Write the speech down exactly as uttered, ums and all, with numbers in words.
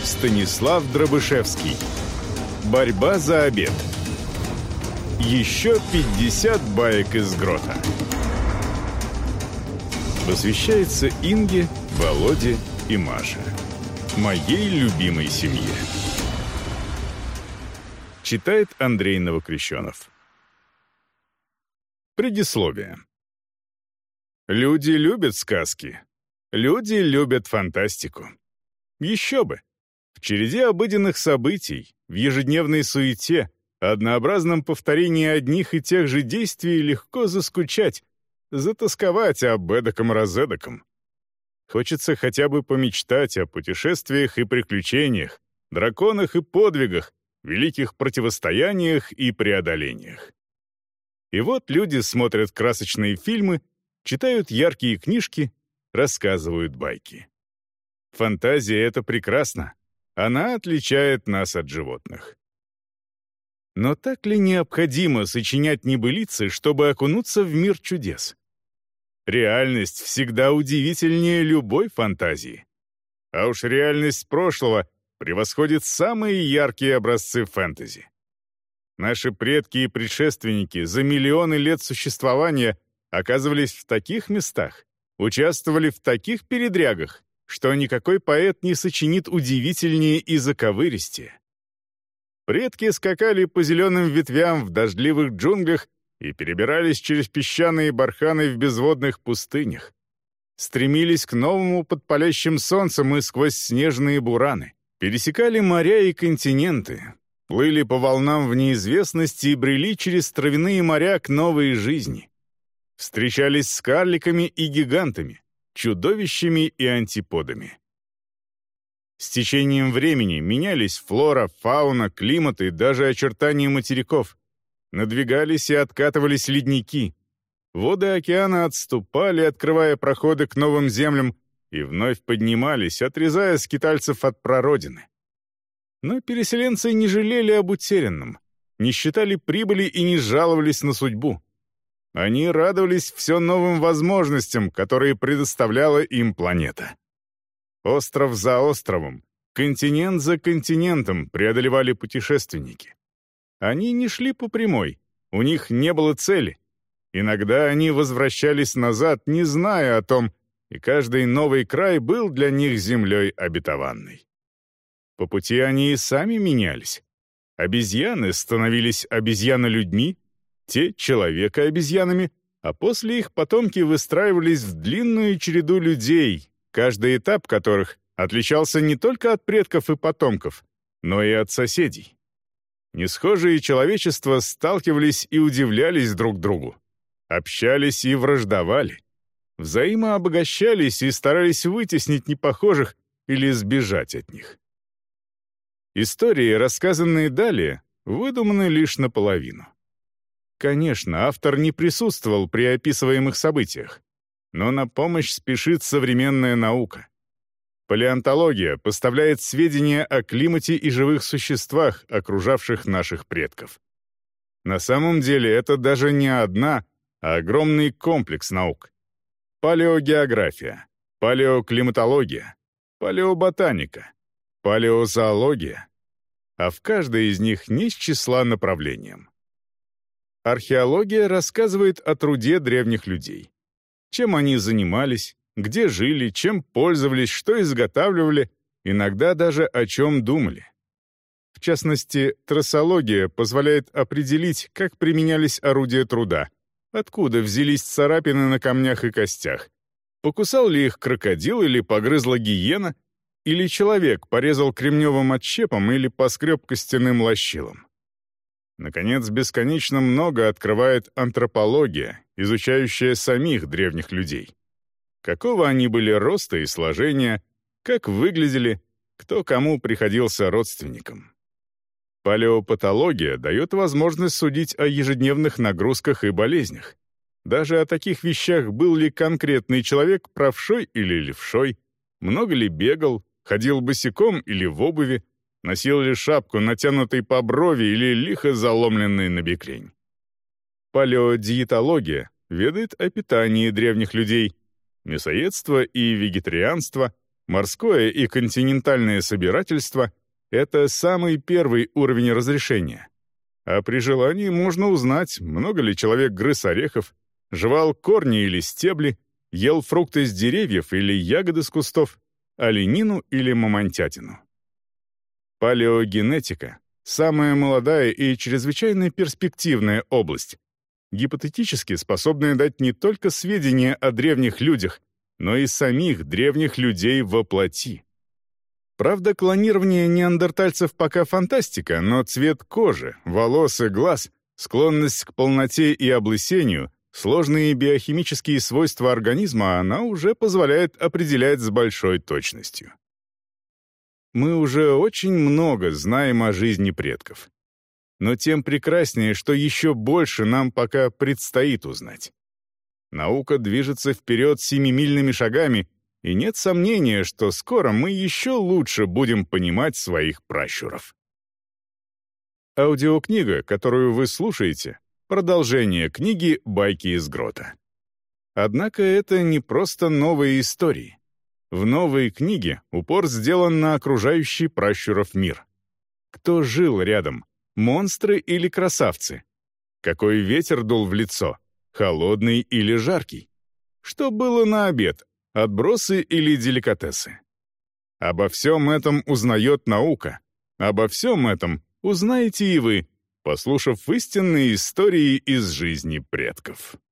Станислав Дробышевский. Борьба за обед. Еще пятьдесят баек из грота. Посвящается Инге, Володе и Маше. Моей любимой семье. Читает Андрей Новокрещенов. Предисловие. Люди любят сказки. Люди любят фантастику. Еще бы. В череде обыденных событий, в ежедневной суете, однообразном повторении одних и тех же действий легко заскучать, затосковать об эдаком-разэдаком. Хочется хотя бы помечтать о путешествиях и приключениях, драконах и подвигах, великих противостояниях и преодолениях. И вот люди смотрят красочные фильмы, читают яркие книжки, рассказывают байки. Фантазия — это прекрасно. Она отличает нас от животных. Но так ли необходимо сочинять небылицы, чтобы окунуться в мир чудес? Реальность всегда удивительнее любой фантазии. А уж реальность прошлого превосходит самые яркие образцы фэнтези. Наши предки и предшественники за миллионы лет существования оказывались в таких местах, участвовали в таких передрягах, что никакой поэт не сочинит удивительнее и заковыристее. Предки скакали по зеленым ветвям в дождливых джунглях и перебирались через песчаные барханы в безводных пустынях. Стремились к новому под палящим солнцем и сквозь снежные бураны. Пересекали моря и континенты, плыли по волнам в неизвестности и брели через травяные моря к новой жизни. Встречались с карликами и гигантами, чудовищами и антиподами. С течением времени менялись флора, фауна, климат и даже очертания материков. Надвигались и откатывались ледники. Воды океана отступали, открывая проходы к новым землям, и вновь поднимались, отрезая скитальцев от прародины. Но переселенцы не жалели об утерянном, не считали прибыли и не жаловались на судьбу. Они радовались все новым возможностям, которые предоставляла им планета. Остров за островом, континент за континентом преодолевали путешественники. Они не шли по прямой, у них не было цели. Иногда они возвращались назад, не зная о том, и каждый новый край был для них землей обетованной. По пути они и сами менялись. Обезьяны становились обезьянолюдьми, те — человека-обезьянами, а после их потомки выстраивались в длинную череду людей, каждый этап которых отличался не только от предков и потомков, но и от соседей. Несхожие человечества сталкивались и удивлялись друг другу, общались и враждовали, взаимообогащались и старались вытеснить непохожих или сбежать от них. Истории, рассказанные далее, выдуманы лишь наполовину. Конечно, автор не присутствовал при описываемых событиях, но на помощь спешит современная наука. Палеонтология поставляет сведения о климате и живых существах, окружавших наших предков. На самом деле это даже не одна, а огромный комплекс наук. Палеогеография, палеоклиматология, палеоботаника, палеозоология. А в каждой из них не с числа направлениям. Археология рассказывает о труде древних людей. Чем они занимались, где жили, чем пользовались, что изготавливали, иногда даже о чем думали. В частности, трассология позволяет определить, как применялись орудия труда, откуда взялись царапины на камнях и костях, покусал ли их крокодил или погрызла гиена, или человек порезал кремневым отщепом или поскреб костяным лощилом. Наконец, бесконечно много открывает антропология, изучающая самих древних людей. Какого они были роста и сложения, как выглядели, кто кому приходился родственником. Палеопатология дает возможность судить о ежедневных нагрузках и болезнях. Даже о таких вещах, был ли конкретный человек правшой или левшой, много ли бегал, ходил босиком или в обуви, носил ли шапку, натянутой по брови или лихо заломленной на бекрень. Палеодиетология ведает о питании древних людей, мясоедство и вегетарианство, Морское и континентальное собирательство — это самый первый уровень разрешения. А при желании можно узнать, много ли человек грыз орехов, жевал корни или стебли, ел фрукты с деревьев или ягоды с кустов, оленину или мамонтятину. Палеогенетика — самая молодая и чрезвычайно перспективная область, гипотетически способная дать не только сведения о древних людях, но и самих древних людей во плоти. Правда, клонирование неандертальцев пока фантастика, но цвет кожи, волос и глаз, склонность к полноте и облысению, сложные биохимические свойства организма она уже позволяет определять с большой точностью. Мы уже очень много знаем о жизни предков. Но тем прекраснее, что еще больше нам пока предстоит узнать. Наука движется вперед семимильными шагами, и нет сомнения, что скоро мы еще лучше будем понимать своих пращуров. Аудиокнига, которую вы слушаете, продолжение книги «Байки из грота». Однако это не просто новые истории. В новой книге упор сделан на окружающий пращуров мир. Кто жил рядом, монстры или красавцы? Какой ветер дул в лицо, холодный или жаркий? Что было на обед, отбросы или деликатесы? Обо всем этом узнает наука. Обо всем этом узнаете и вы, послушав истинные истории из жизни предков.